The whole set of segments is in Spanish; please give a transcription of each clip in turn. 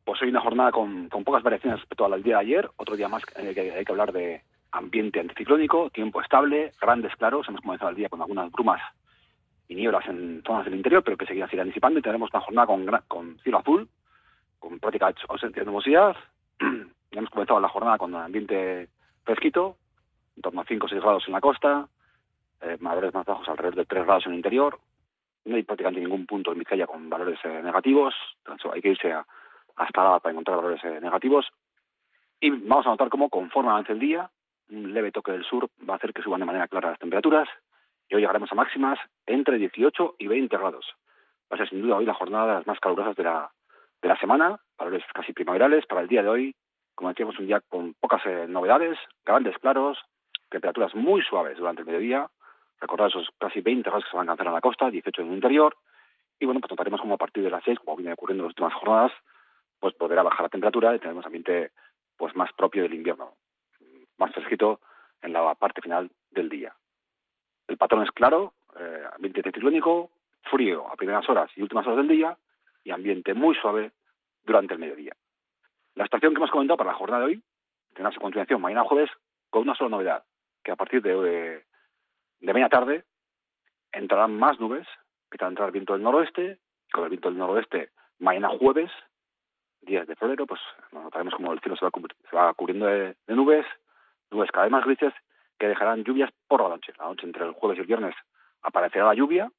Pues hoy una jornada con pocas variaciones respecto al día de ayer, otro día más que hay que hablar de ambiente anticiclónico, tiempo estable, grandes claros, hemos comenzado el día con algunas brumas y nieblas en zonas del interior, pero que se irán disipando y tendremos una jornada con cielo azul, con práctica ausencia de nubosidad. Ya hemos comenzado la jornada con un ambiente fresquito, en torno a 5 o 6 grados en la costa, valores más bajos alrededor de 3 grados en el interior. No hay prácticamente ningún punto en Vizcaya con valores negativos, entonces hay que irse hasta Álava para encontrar valores negativos. Y vamos a notar cómo conforme avance el día, un leve toque del sur va a hacer que suban de manera clara las temperaturas y hoy llegaremos a máximas entre 18 y 20 grados. Va a ser sin duda hoy la jornada de las más calurosas de la semana, valores casi primaverales para el día de hoy. Como decíamos, un día con pocas novedades, grandes claros, temperaturas muy suaves durante el mediodía. Recordad esos casi 20 grados que se van a alcanzar en la costa, 18 en el interior. Y bueno, pues notaremos como a partir de las 6, como viene ocurriendo en las últimas jornadas, pues podrá bajar la temperatura y tendremos ambiente pues más propio del invierno, más fresquito en la parte final del día. El patrón es claro, ambiente anticiclónico, frío a primeras horas y últimas horas del día y ambiente muy suave durante el mediodía. La estación que hemos comentado para la jornada de hoy tendrá su continuación mañana jueves con una sola novedad, que a partir de media tarde entrarán más nubes, empieza a entrar viento del noroeste, y con el viento del noroeste mañana jueves, días de febrero, pues notaremos como el cielo se va cubriendo de nubes cada vez más grises, que dejarán lluvias por la noche. La noche entre el jueves y el viernes aparecerá la lluvia,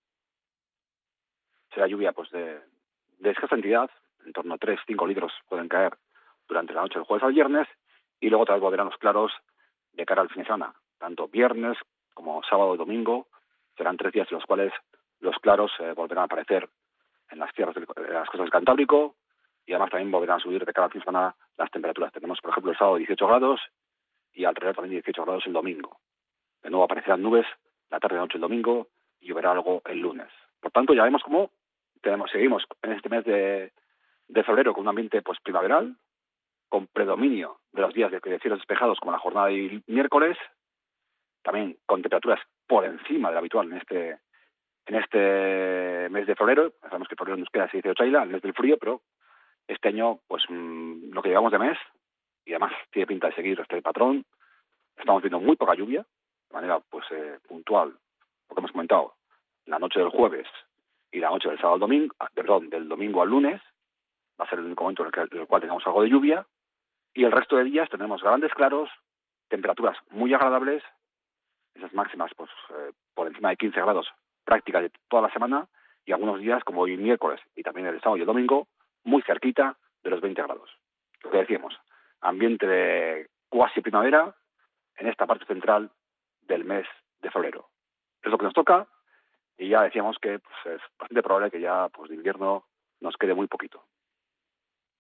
será lluvia pues de escasa entidad, en torno a 3-5 litros pueden caer durante la noche del jueves al viernes, y luego otra vez volverán los claros de cara al fin de semana, tanto viernes como sábado y domingo, serán 3 días en los cuales los claros volverán a aparecer en las tierras de las costas del Cantábrico, y además también volverán a subir de cara al fin de semana las temperaturas. Tenemos, por ejemplo, el sábado 18 grados y alrededor también 18 grados el domingo. De nuevo aparecerán nubes la tarde y noche el domingo y lloverá algo el lunes. Por tanto, ya vemos cómo seguimos en este mes de febrero con un ambiente pues primaveral, con predominio de los días de cielos despejados como la jornada de miércoles, también con temperaturas por encima de lo habitual en este mes de febrero. Sabemos que febrero nos queda, se dice Ochaila, el mes del frío, pero este año, pues lo que llevamos de mes, y además tiene pinta de seguir este patrón, estamos viendo muy poca lluvia, de manera pues puntual, lo que hemos comentado, la noche del jueves y la noche del sábado al domingo, del domingo al lunes, va a ser el único momento en el cual tengamos algo de lluvia, y el resto de días tenemos grandes claros, temperaturas muy agradables, esas máximas pues por encima de 15 grados práctica de toda la semana, y algunos días como hoy miércoles y también el sábado y el domingo muy cerquita de los 20 grados. Lo que decíamos, ambiente de cuasi primavera en esta parte central del mes de febrero. Es lo que nos toca, y ya decíamos que pues, es bastante probable que ya pues de invierno nos quede muy poquito.